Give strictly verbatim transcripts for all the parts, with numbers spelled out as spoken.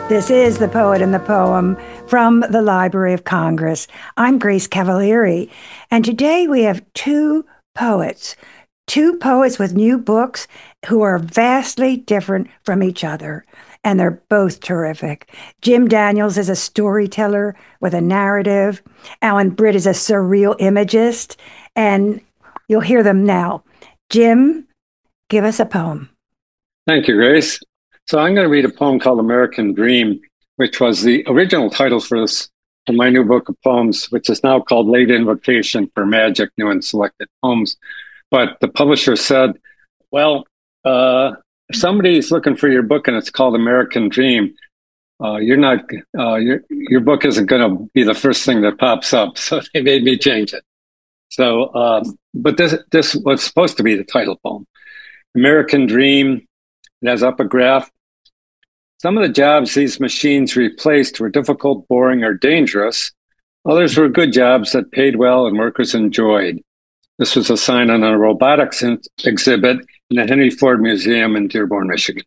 This is The Poet and the Poem from the Library of Congress. I'm Grace Cavalieri, and today we have two poets, two poets with new books who are vastly different from each other, and they're both terrific. Jim Daniels is a storyteller with a narrative. Alan Britt is a surreal imagist, and you'll hear them now. Jim, give us a poem. Thank you, Grace. So I'm going to read a poem called American Dream, which was the original title for this, for my new book of poems, which is now called Late Invocation for Magic, New and Selected Poems. But the publisher said, well, uh, if somebody's looking for your book and it's called American Dream, uh, you're not, uh, your, your book isn't going to be the first thing that pops up. So they made me change it. So, um, but this, this was supposed to be the title poem. American Dream. It has up a graph. Some of the jobs these machines replaced were difficult, boring, or dangerous. Others were good jobs that paid well and workers enjoyed. This was a sign on a robotics exhibit in the Henry Ford Museum in Dearborn, Michigan.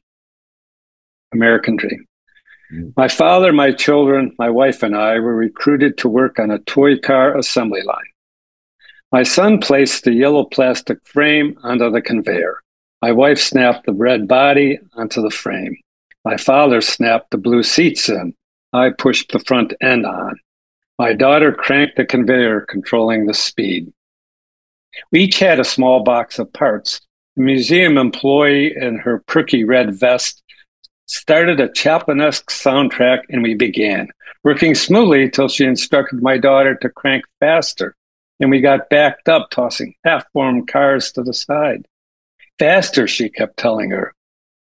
American Dream. Mm-hmm. My father, my children, my wife, and I were recruited to work on a toy car assembly line. My son placed the yellow plastic frame onto the conveyor. My wife snapped the red body onto the frame. My father snapped the blue seats in. I pushed the front end on. My daughter cranked the conveyor, controlling the speed. We each had a small box of parts. The museum employee in her perky red vest started a Chaplin-esque soundtrack, and we began, working smoothly till she instructed my daughter to crank faster, and we got backed up, tossing half-formed cars to the side. Faster, she kept telling her.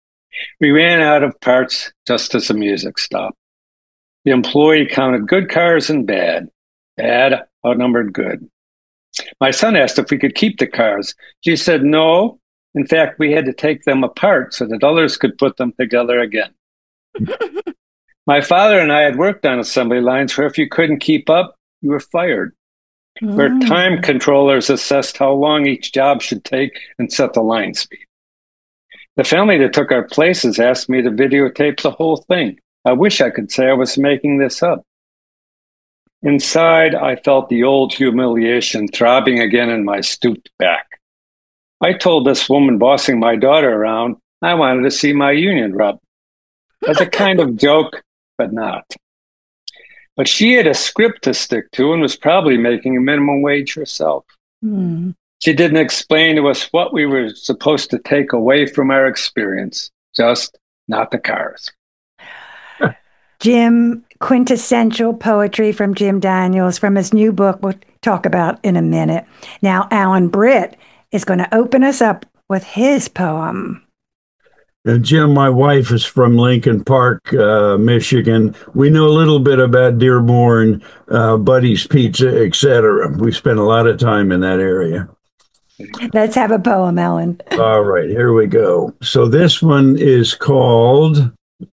We ran out of parts just as the music stopped. The employee counted good cars and bad. Bad outnumbered good. My son asked if we could keep the cars. She said no. In fact, we had to take them apart so that others could put them together again. My father and I had worked on assembly lines where if you couldn't keep up, you were fired. Mm. Where time controllers assessed how long each job should take and set the line speed. The family that took our places asked me to videotape the whole thing. I wish I could say I was making this up. Inside, I felt the old humiliation throbbing again in my stooped back. I told this woman bossing my daughter around I wanted to see my union rub. As a kind of joke, but not. But she had a script to stick to and was probably making a minimum wage herself. Mm. She didn't explain to us what we were supposed to take away from our experience, just not the cars. Jim, quintessential poetry from Jim Daniels from his new book we'll talk about in a minute. Now, Alan Britt is going to open us up with his poem. Uh, Jim, my wife is from Lincoln Park, uh, Michigan. We know a little bit about Dearborn, uh, Buddy's Pizza, et cetera. We spent a lot of time in that area. Let's have a poem, Ellen. All right, here we go. So this one is called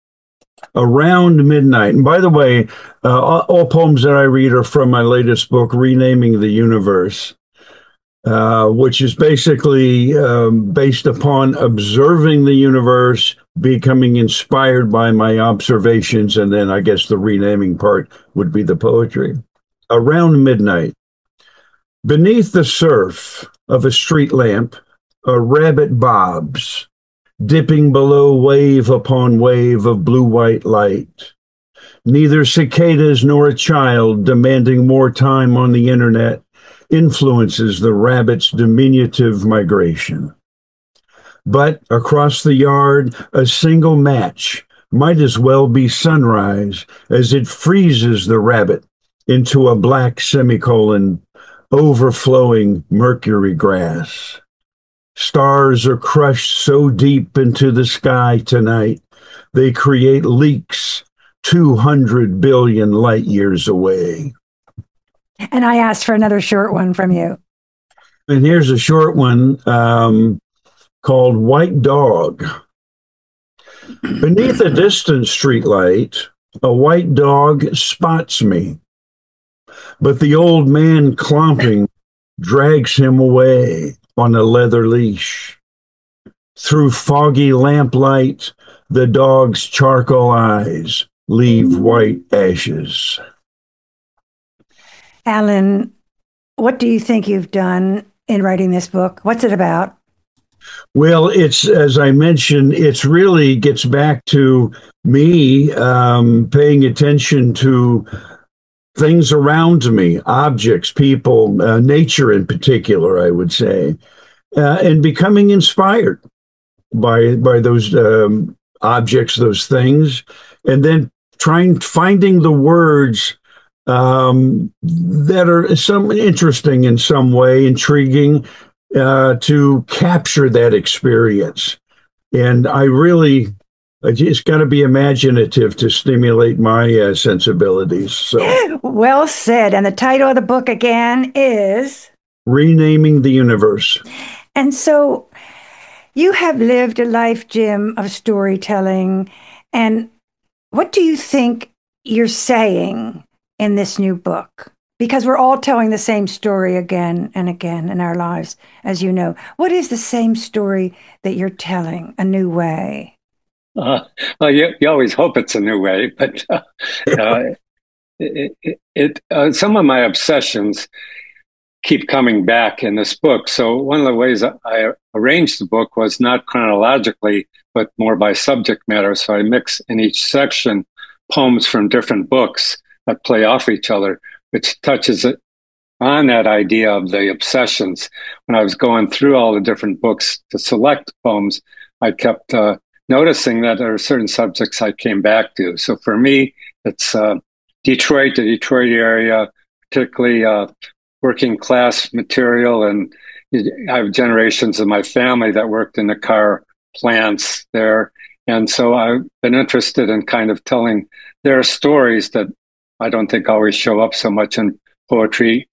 Around Midnight. And by the way, uh, all, all poems that I read are from my latest book, Renaming the Universe. Uh, which is basically um, based upon observing the universe, becoming inspired by my observations, and then I guess the renaming part would be the poetry. Around midnight, beneath the surf of a street lamp, a rabbit bobs, dipping below wave upon wave of blue-white light. Neither cicadas nor a child demanding more time on the internet influences the rabbit's diminutive migration. But across the yard, a single match might as well be sunrise as it freezes the rabbit into a black semicolon, overflowing mercury grass. Stars are crushed so deep into the sky tonight, they create leaks two hundred billion light years away. And I asked for another short one from you. And here's a short one um, called White Dog. Beneath a distant streetlight, a white dog spots me. But the old man clomping drags him away on a leather leash. Through foggy lamplight, the dog's charcoal eyes leave white ashes. Alan, what do you think you've done in writing this book? What's it about? Well, it's, as I mentioned, it's really gets back to me um, paying attention to things around me, objects, people, uh, nature in particular, I would say, uh, and becoming inspired by by those um, objects, those things, and then trying finding the words um, that are some interesting in some way, intriguing, uh, to capture that experience. And I really, it's got to be imaginative to stimulate my uh, sensibilities. So, well said. And the title of the book again is Renaming the Universe. And so you have lived a life, Jim, of storytelling. And what do you think you're saying in this new book? Because we're all telling the same story again and again in our lives, as you know. What is the same story that you're telling a new way? Uh, well, you, you always hope it's a new way, but uh, uh, it, it, it uh, some of my obsessions keep coming back in this book. So one of the ways I arranged the book was not chronologically, but more by subject matter. So I mix in each section poems from different books that play off each other, which touches on that idea of the obsessions. When I was going through all the different books to select poems, I kept uh, noticing that there are certain subjects I came back to. So for me, it's uh, Detroit, the Detroit area, particularly uh, working class material. And I have generations of my family that worked in the car plants there. And so I've been interested in kind of telling their stories that I don't think always show up so much in poetry.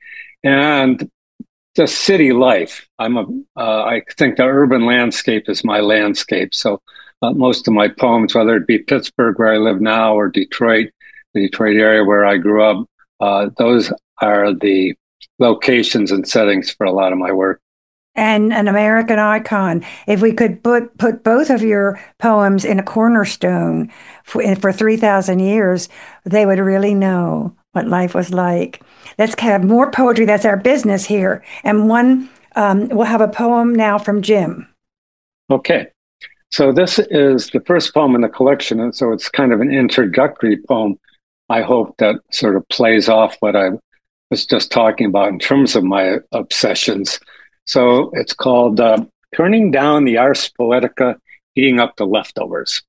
And the city life. I'm a, uh, I think the urban landscape is my landscape. So uh, most of my poems, whether it be Pittsburgh, where I live now, or Detroit, the Detroit area where I grew up, uh, those are the locations and settings for a lot of my work. And an American icon. If we could put, put both of your poems in a cornerstone for, for three thousand years, they would really know what life was like. Let's have more poetry. That's our business here. And one, um, we'll have a poem now from Jim. Okay. So this is the first poem in the collection. And so it's kind of an introductory poem. I hope that sort of plays off what I was just talking about in terms of my obsessions. So it's called uh, Turning Down the Ars Poetica, Eating Up the Leftovers.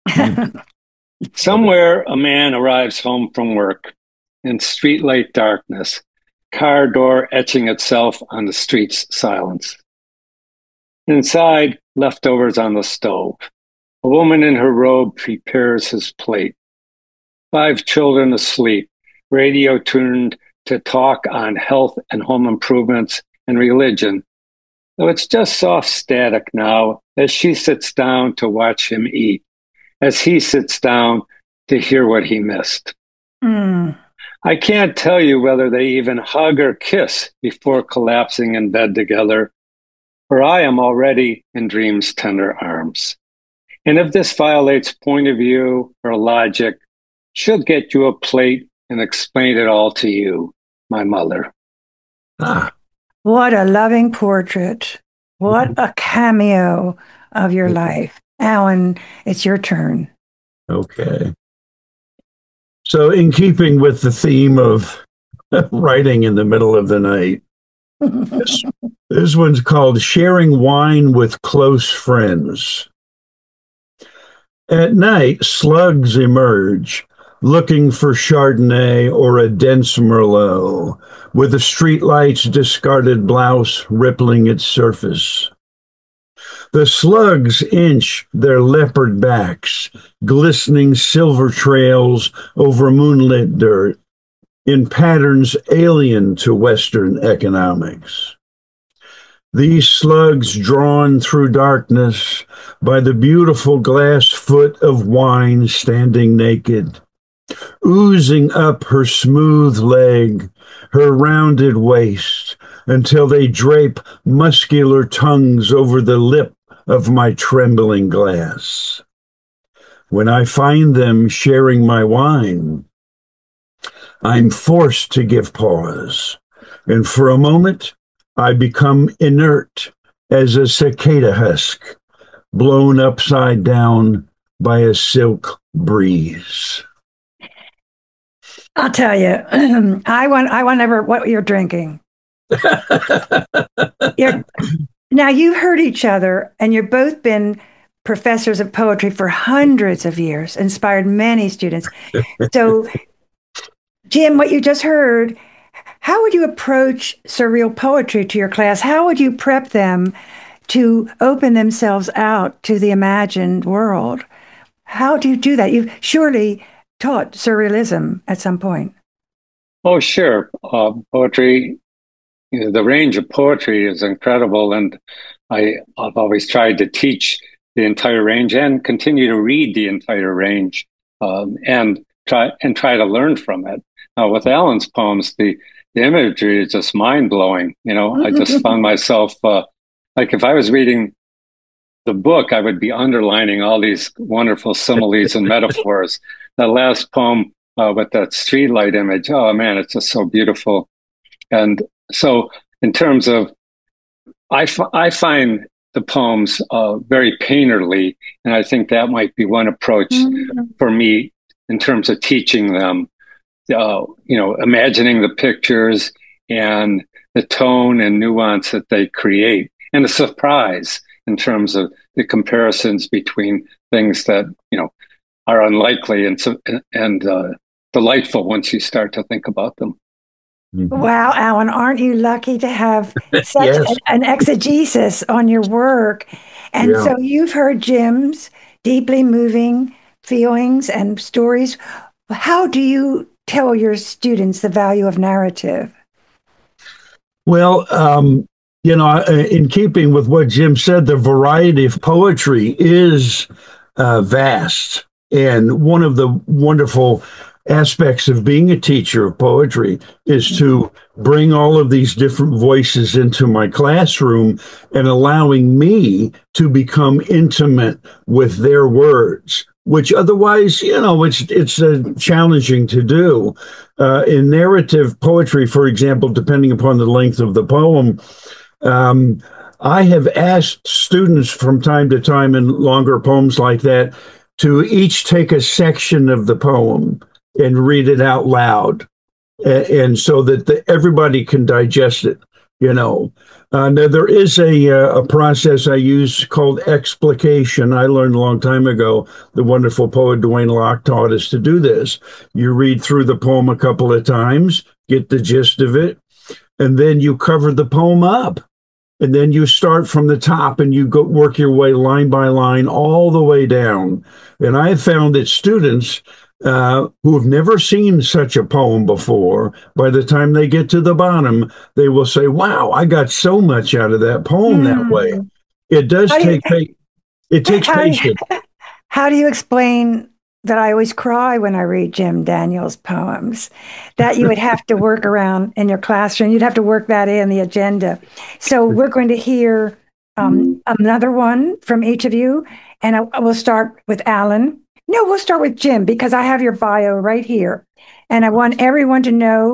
Somewhere a man arrives home from work in streetlight darkness, car door etching itself on the street's silence. Inside, leftovers on the stove. A woman in her robe prepares his plate. Five children asleep, radio tuned to talk on health and home improvements and religion, though it's just soft static now as she sits down to watch him eat, as he sits down to hear what he missed. Mm. I can't tell you whether they even hug or kiss before collapsing in bed together, for I am already in dream's tender arms. And if this violates point of view or logic, she'll get you a plate and explain it all to you, my mother. Ah. What a loving portrait. What a cameo of your life. Alan, it's your turn. Okay. So in keeping with the theme of writing in the middle of the night, this, this one's called Sharing Wine with Close Friends. At night, slugs emerge, looking for Chardonnay or a dense Merlot, with the streetlight's discarded blouse rippling its surface. The slugs inch their leopard backs, glistening silver trails over moonlit dirt, in patterns alien to Western economics. These slugs, drawn through darkness by the beautiful glass foot of wine standing naked, oozing up her smooth leg, her rounded waist, until they drape muscular tongues over the lip of my trembling glass. When I find them sharing my wine, I'm forced to give pause. And for a moment, I become inert as a cicada husk, blown upside down by a silk breeze. I'll tell you, I want, I want never what you're drinking. you're, now you've heard each other, and you've both been professors of poetry for hundreds of years, inspired many students. So, Jim, what you just heard, how would you approach surreal poetry to your class? How would you prep them to open themselves out to the imagined world? How do you do that? You've surely taught surrealism at some point. Oh, sure. Uh, poetry, you know, the range of poetry is incredible. And I, I've always tried to teach the entire range and continue to read the entire range um, and try and try to learn from it. Uh, with Alan's poems, the, the imagery is just mind-blowing. You know, I just found myself, uh, like if I was reading the book, I would be underlining all these wonderful similes and metaphors. That last poem uh, with that streetlight image, oh man, it's just so beautiful. And so in terms of, I, f- I find the poems uh, very painterly, and I think that might be one approach mm-hmm. for me in terms of teaching them, uh, you know, imagining the pictures and the tone and nuance that they create, and the surprise in terms of the comparisons between things that, you know, are unlikely and and uh, delightful once you start to think about them. Mm-hmm. Wow, Alan, aren't you lucky to have such yes. an, an exegesis on your work? And yeah. So you've heard Jim's deeply moving feelings and stories. How do you tell your students the value of narrative? Well, um, you know, in keeping with what Jim said, the variety of poetry is uh, vast. And one of the wonderful aspects of being a teacher of poetry is to bring all of these different voices into my classroom and allowing me to become intimate with their words, which otherwise, you know, it's it's uh, challenging to do. Uh, in narrative poetry, for example, depending upon the length of the poem, um, I have asked students from time to time in longer poems like that to each take a section of the poem and read it out loud, and, and so that the, everybody can digest it, you know. Uh, now, there is a, uh, a process I use called explication. I learned a long time ago. The wonderful poet Dwayne Locke taught us to do this. You read through the poem a couple of times, get the gist of it, and then you cover the poem up. And then you start from the top and you go work your way line by line all the way down. And I have found that students uh, who have never seen such a poem before, by the time they get to the bottom, they will say, wow, I got so much out of that poem mm. that way. It does how take, you, it takes how patience. Do you, how do you explain that I always cry when I read Jim Daniels' poems, that you would have to work around in your classroom? You'd have to work that in the agenda. So we're going to hear um, another one from each of you, and I, I will start with Alan. No, we'll start with Jim, because I have your bio right here. And I want everyone to know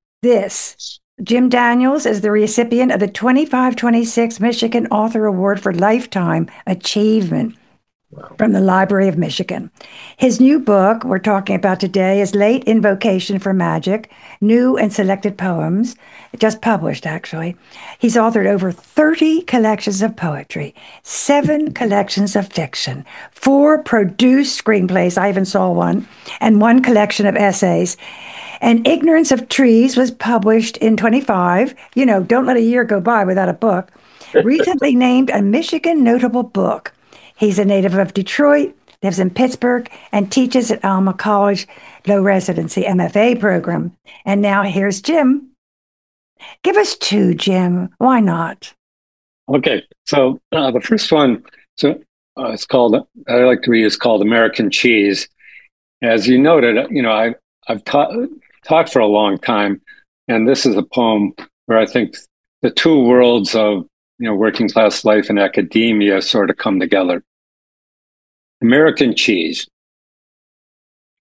this. Jim Daniels is the recipient of the twenty-five twenty-six Michigan Author Award for Lifetime Achievement. Wow. From the Library of Michigan. His new book we're talking about today is Late Invocation for Magic, New and Selected Poems, just published actually. He's authored over thirty collections of poetry, seven collections of fiction, four produced screenplays, I even saw one, and one collection of essays. And Ignorance of Trees was published in twenty-five. You know, don't let a year go by without a book. Recently named a Michigan Notable Book. He's a native of Detroit, lives in Pittsburgh, and teaches at Alma College Low Residency M F A program. And now here's Jim. Give us two, Jim. Why not? Okay, so uh, the first one, so uh, it's called, I like to read, is called American Cheese. As you noted, you know, I, I've taught taught for a long time, and this is a poem where I think the two worlds of, you know, working class life and academia sort of come together. American cheese.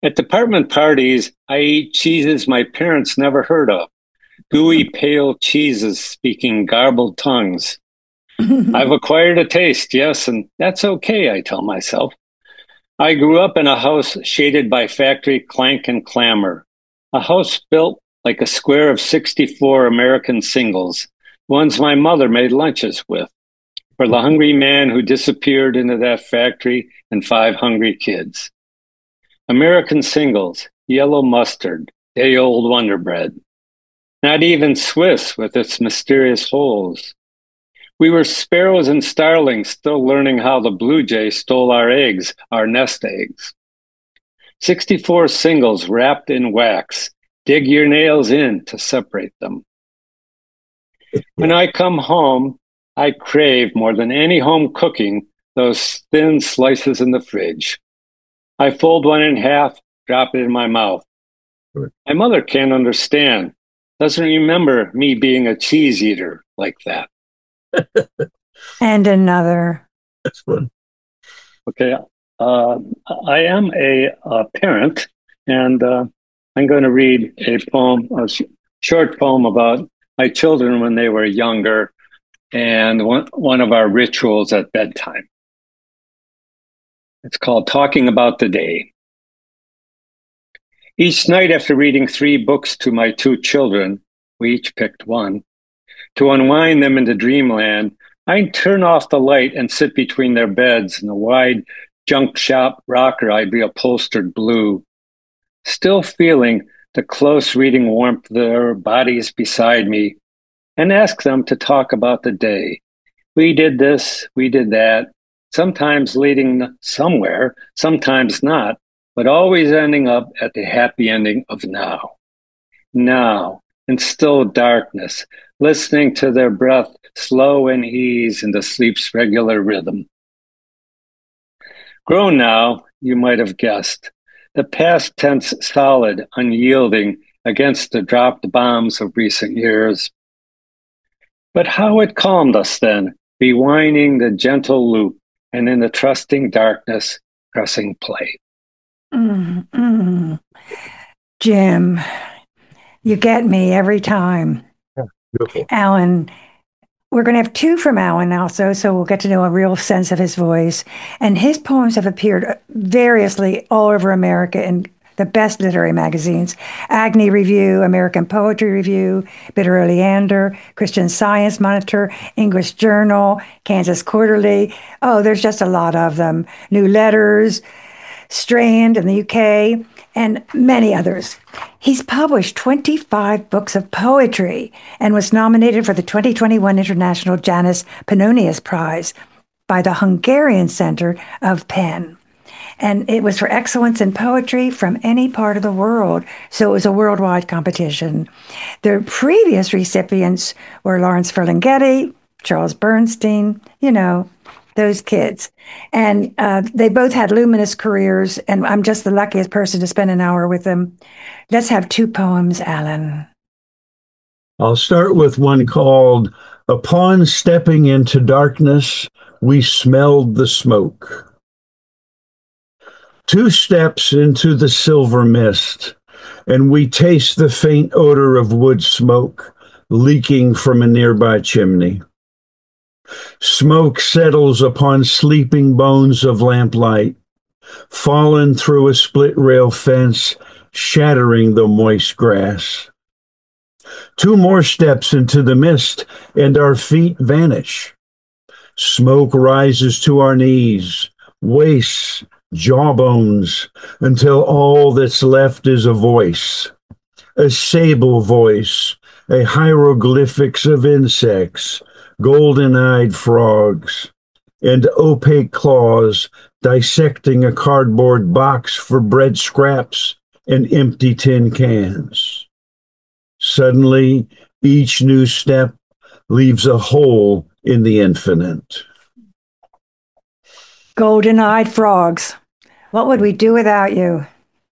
At department parties, I eat cheeses my parents never heard of. Gooey, pale cheeses speaking garbled tongues. I've acquired a taste, yes, and that's okay, I tell myself. I grew up in a house shaded by factory clank and clamor, a house built like a square of sixty-four American singles, ones my mother made lunches with, for the hungry man who disappeared into that factory and five hungry kids. American singles, yellow mustard, day-old Wonder Bread. Not even Swiss with its mysterious holes. We were sparrows and starlings still learning how the blue jay stole our eggs, our nest eggs. sixty-four singles wrapped in wax. Dig your nails in to separate them. When I come home, I crave more than any home cooking those thin slices in the fridge. I fold one in half, drop it in my mouth. My mother can't understand. Doesn't remember me being a cheese eater like that. And another. That's fun. Okay. Uh, I am a, a parent, and uh, I'm going to read a poem, a sh- short poem about my children when they were younger, and one, one of our rituals at bedtime. It's called Talking About the Day. Each night after reading three books to my two children, we each picked one, to unwind them into dreamland, I'd turn off the light and sit between their beds in the wide junk shop rocker I'd be upholstered blue, still feeling the close reading warmth of their bodies beside me, and ask them to talk about the day. We did this, we did that, sometimes leading somewhere, sometimes not, but always ending up at the happy ending of now. Now, in still darkness, listening to their breath slow and ease into sleep's regular rhythm. Grown now, you might have guessed, the past tense solid, unyielding against the dropped bombs of recent years. But how it calmed us then, rewinding the gentle loop and in the trusting darkness, pressing play. Mm, mm. Jim, you get me every time. Yeah, beautiful. Alan, we're going to have two from Alan also, so we'll get to know a real sense of his voice. And his poems have appeared variously all over America in the best literary magazines: Agni Review, American Poetry Review, Bitter Oleander, Christian Science Monitor, English Journal, Kansas Quarterly. Oh, there's just a lot of them. New Letters, Strand in the U K, and many others. He's published twenty-five books of poetry and was nominated for the twenty twenty-one International Janus Pannonius Prize by the Hungarian Center of Penn. And it was for excellence in poetry from any part of the world. So it was a worldwide competition. The previous recipients were Lawrence Ferlinghetti, Charles Bernstein, you know, those kids. And uh, they both had luminous careers, and I'm just the luckiest person to spend an hour with them. Let's have two poems, Alan. I'll start with one called Upon Stepping into Darkness, We Smelled the Smoke. Two steps into the silver mist, and we taste the faint odor of wood smoke leaking from a nearby chimney. Smoke settles upon sleeping bones of lamplight, fallen through a split rail fence, shattering the moist grass. Two more steps into the mist, and our feet vanish. Smoke rises to our knees, waists, jawbones, until all that's left is a voice, a sable voice, a hieroglyphics of insects, golden-eyed frogs, and opaque claws dissecting a cardboard box for bread scraps and empty tin cans. Suddenly, each new step leaves a hole in the infinite. Golden-eyed frogs. What would we do without you?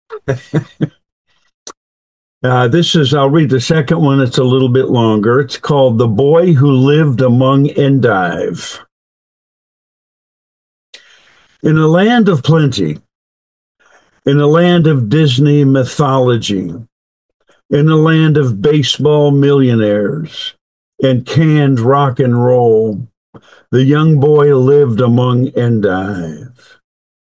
uh, this is, I'll read the second one. It's a little bit longer. It's called The Boy Who Lived Among Endive. In a land of plenty, in a land of Disney mythology, in a land of baseball millionaires and canned rock and roll, the young boy lived among endive.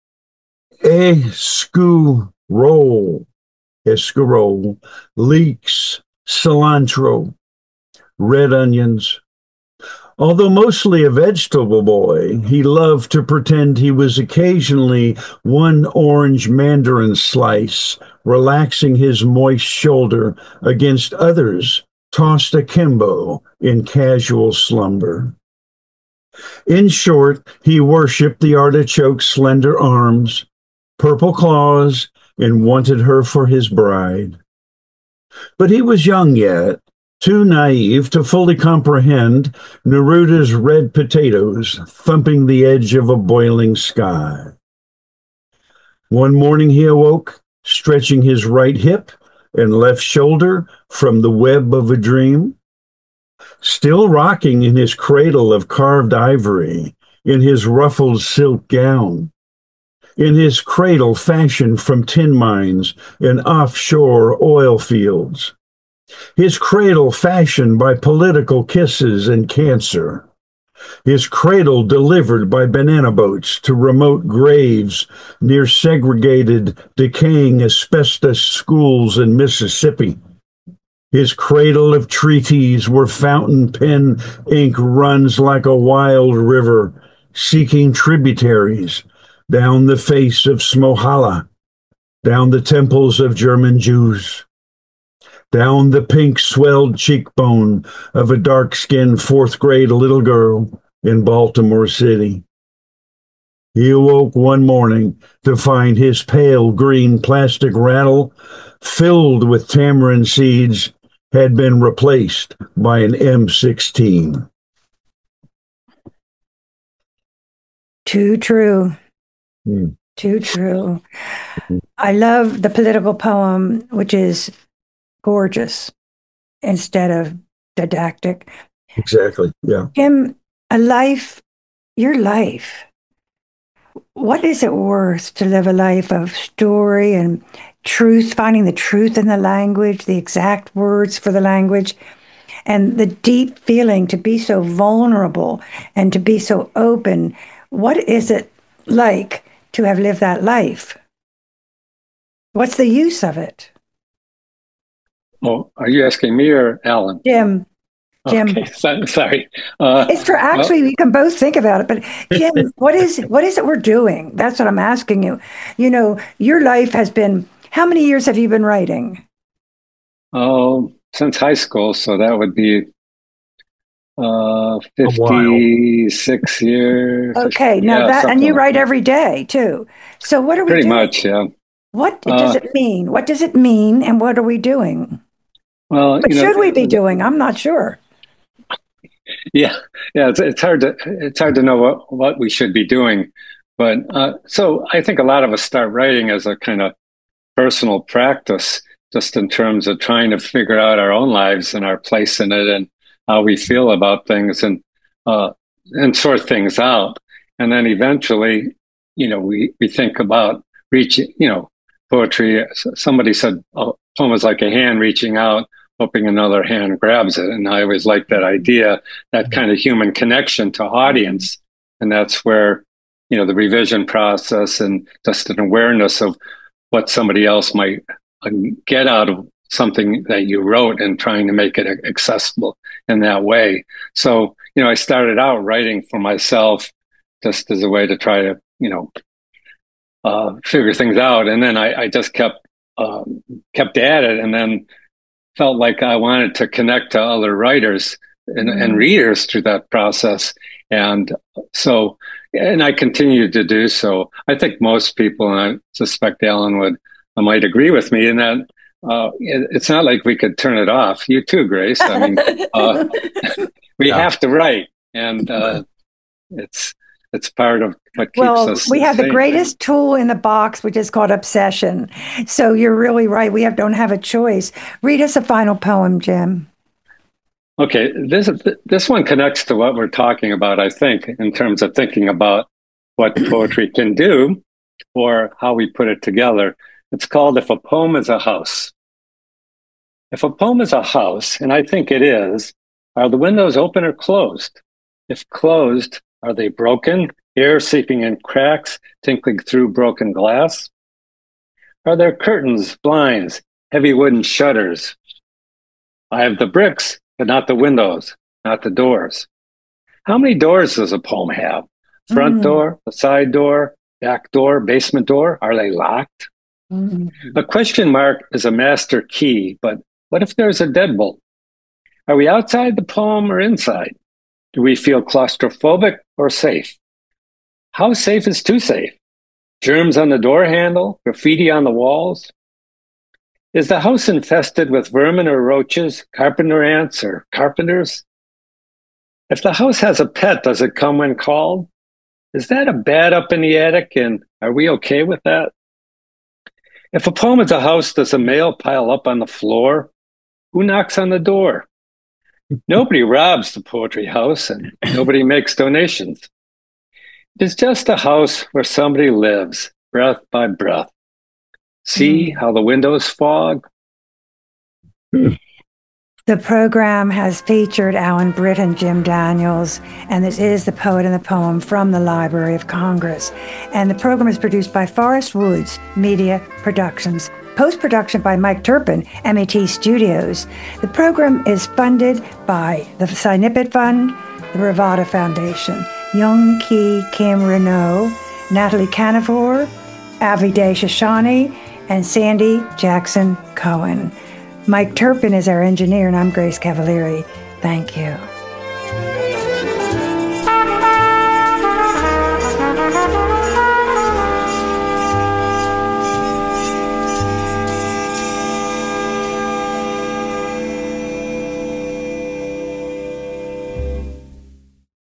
Escarole, escarole, leeks, cilantro, red onions. Although mostly a vegetable boy, he loved to pretend he was occasionally one orange mandarin slice, relaxing his moist shoulder against others tossed akimbo in casual slumber. In short, he worshipped the artichoke's slender arms, purple claws, and wanted her for his bride. But he was young yet, too naive to fully comprehend Neruda's red potatoes thumping the edge of a boiling sky. One morning he awoke, stretching his right hip and left shoulder from the web of a dream. Still rocking in his cradle of carved ivory, in his ruffled silk gown, in his cradle fashioned from tin mines and offshore oil fields, his cradle fashioned by political kisses and cancer, his cradle delivered by banana boats to remote graves near segregated, decaying asbestos schools in Mississippi, his cradle of treaties where fountain pen ink runs like a wild river, seeking tributaries down the face of Smohalla, down the temples of German Jews, down the pink-swelled cheekbone of a dark-skinned fourth-grade little girl in Baltimore City. He awoke one morning to find his pale green plastic rattle, filled with tamarind seeds, had been replaced by an M sixteen. Too true. Mm. Too true. I love the political poem, which is gorgeous instead of didactic. Exactly, yeah. Jim, a life, your life, what is it worth to live a life of story and truth, finding the truth in the language, the exact words for the language, and the deep feeling to be so vulnerable and to be so open? What is it like to have lived that life? What's the use of it? Oh, are you asking me or Alan? Jim. Jim. Okay, so, sorry. Uh, it's for actually, well, we can both think about it, but Jim, what is what is it we're doing? That's what I'm asking you. You know, your life has been, how many years have you been writing? Oh, since high school, so that would be uh, fifty-six years. Okay, now yeah, that, and you like write that. every day too. So what are we Pretty doing? much, yeah. What Uh, does it mean? What does it mean, and what are we doing? Well, What you know, should we be doing? I'm not sure. Yeah, yeah, it's, it's hard to it's hard to know what, what we should be doing, but uh, so I think a lot of us start writing as a kind of personal practice, just in terms of trying to figure out our own lives and our place in it, and how we feel about things, and uh, and sort things out, and then eventually, you know, we we think about reaching, you know, poetry. Somebody said a poem is like a hand reaching out, hoping another hand grabs it. And I always like that idea, that kind of human connection to audience. And that's where, you know, the revision process and just an awareness of what somebody else might get out of something that you wrote and trying to make it accessible in that way. So, you know, I started out writing for myself just as a way to try to, you know, uh, figure things out. And then I, I just kept, um, kept at it, and then felt like I wanted to connect to other writers and, mm-hmm. and readers through that process. And so, and I continued to do so. I think most people, and I suspect Alan would, might agree with me in that uh, it, it's not like we could turn it off. You too, Grace. I mean, uh, we yeah. have to write, and uh, it's it's part of what keeps well, us. We have sane. the greatest tool in the box, which is called obsession. So you're really right. We have, don't have a choice. Read us a final poem, Jim. Okay, this this one connects to what we're talking about, I think, in terms of thinking about what poetry can do. or how we put it together. It's called If a Poem is a House. If a poem is a house, and I think it is, are the windows open or closed? If closed, are they broken, air seeping in cracks, tinkling through broken glass? Are there curtains, blinds, heavy wooden shutters? I have the bricks, but not the windows, not the doors. How many doors does a poem have? Front mm. door, a side door, back door, basement door? Are they locked? Mm. A question mark is a master key, but what if there's a deadbolt? Are we outside the poem or inside? Do we feel claustrophobic or safe? How safe is too safe? Germs on the door handle? Graffiti on the walls? Is the house infested with vermin or roaches, carpenter ants or carpenters? If the house has a pet, does it come when called? Is that a bat up in the attic, and are we okay with that? If a poem is a house, does a mail pile up on the floor? Who knocks on the door? Nobody robs the poetry house, and nobody makes donations. It's just a house where somebody lives, breath by breath. See mm. how the windows fog? The program has featured Alan Britt and Jim Daniels, and this is The Poet and the Poem from the Library of Congress. And the program is produced by Forest Woods Media Productions. Post-production by Mike Turpin, M A T Studios. The program is funded by the Cy Nippett Fund, the Bravada Foundation, Young Ki Kim Renault, Natalie Canavor, Aviday Shoshani, and Sandy Jackson Cohen. Mike Turpin is our engineer, and I'm Grace Cavalieri. Thank you.